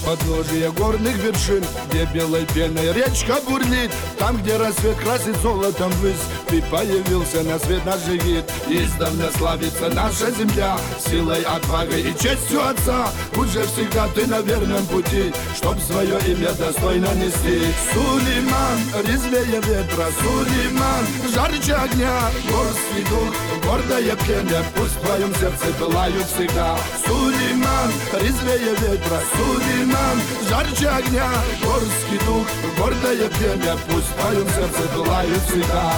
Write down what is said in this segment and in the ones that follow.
подножия горных вершин, где белой пеной речка бурлит, там, где рассвет красит золотом высь, ты появился на свет, наш гид. Издавна славится наша земля силой, отвагой и честью отца. Уже всегда ты на верном пути, чтоб свое имя достойно нести. Сулейман, резвее ветра, Сулейман, жарче огня, горский дух, гордое племя, пусть в твоем сердце пылают всегда. Сулейман, резвее ветра, Сулейман, жарче огня, горский дух, гордое племя, пусть в твоем сердце пылают всегда.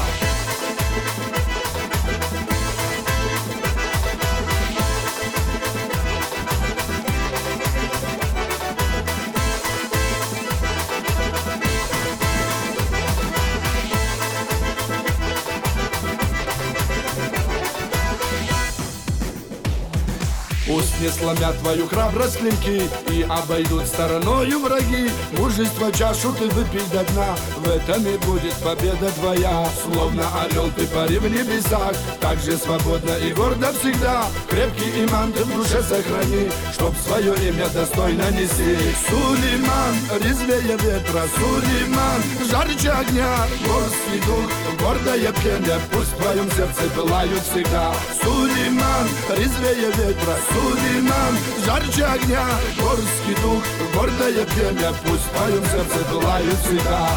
Пусть не сломят твою храбрость клинки и обойдут стороною враги. Мужество чашу ты выпей до дна, в этом и будет победа твоя. Словно орел ты пари в небесах, так же свободно и гордо всегда. Крепкий иман ты в душе сохрани, чтоб свое имя достойно нести. Сулейман, резвее ветра, Сулейман, жарче огня, горский дух, гордое племя, пусть в твоем сердце пылают всегда. Сулейман, резвее ветра, Сулейман, жарче огня, горский дух, гордое племя, пусть в твоем сердце пылают всегда.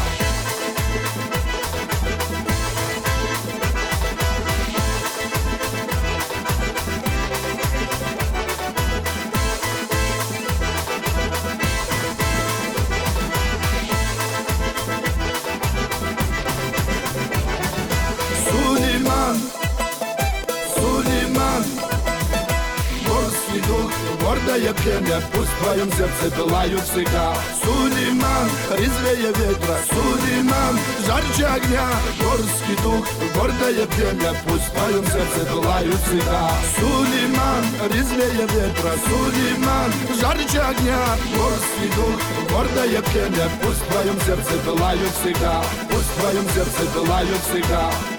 Сулейман, Сулейман, горский дух, гордое племя, пусть в твоем сердце пылают всегда. Сулейман, резвее ветра, Сулейман, жарче огня, горский дух, гордое племя, пусть в твоем сердце пылают всегда. Сулейман, резвее ветра, Сулейман, жарче огня, горский дух, гордое племя, пусть в твоем сердце пылают всегда. Пусть в твоем сердце пылают всегда.